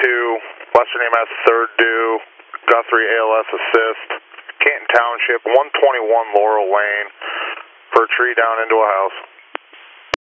Western EMS, 3rd due, Guthrie ALS assist, Canton Township, 121 Laurel Lane, for a tree down into a house.